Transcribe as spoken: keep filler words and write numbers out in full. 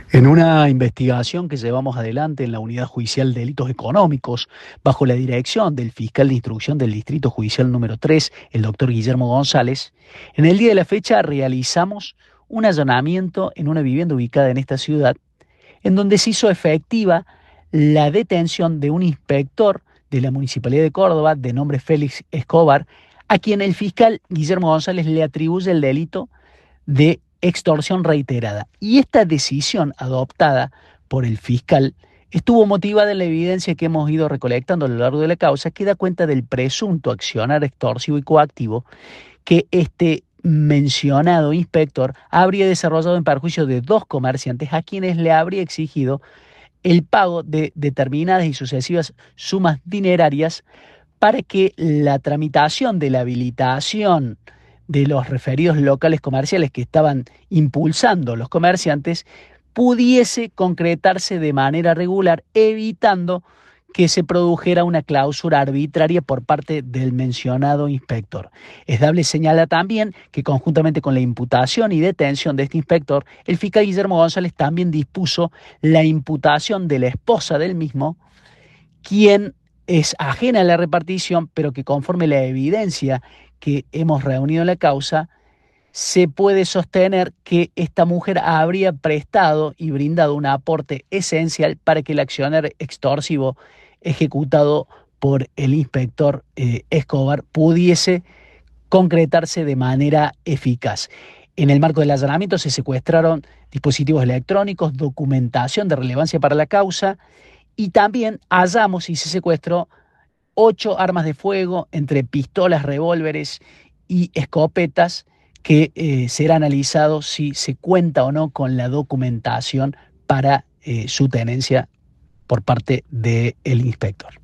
En una investigación que llevamos adelante en la Unidad Judicial de Delitos Económicos, bajo la dirección del fiscal de instrucción del Distrito Judicial número tres, el doctor Guillermo González, en el día de la fecha realizamos un allanamiento en una vivienda ubicada en esta ciudad, en donde se hizo efectiva la detención de un inspector de la Municipalidad de Córdoba, de nombre Félix Escobar, a quien el fiscal Guillermo González le atribuye el delito de extorsión reiterada. Y esta decisión adoptada por el fiscal estuvo motivada en la evidencia que hemos ido recolectando a lo largo de la causa, que da cuenta del presunto accionar extorsivo y coactivo que este mencionado inspector habría desarrollado en perjuicio de dos comerciantes a quienes le habría exigido el pago de determinadas y sucesivas sumas dinerarias para que la tramitación de la habilitación de los referidos locales comerciales que estaban impulsando los comerciantes pudiese concretarse de manera regular, evitando que se produjera una clausura arbitraria por parte del mencionado inspector. Es dable señalar también que conjuntamente con la imputación y detención de este inspector, el fiscal Guillermo González también dispuso la imputación de la esposa del mismo, quien es ajena a la repartición, pero que conforme la evidencia que hemos reunido en la causa, se puede sostener que esta mujer habría prestado y brindado un aporte esencial para que el accionar extorsivo ejecutado por el inspector eh, Escobar pudiese concretarse de manera eficaz. En el marco del allanamiento se secuestraron dispositivos electrónicos, documentación de relevancia para la causa, y también hallamos y se secuestró ocho armas de fuego entre pistolas, revólveres y escopetas, que eh, será analizado si se cuenta o no con la documentación para eh, su tenencia por parte del inspector.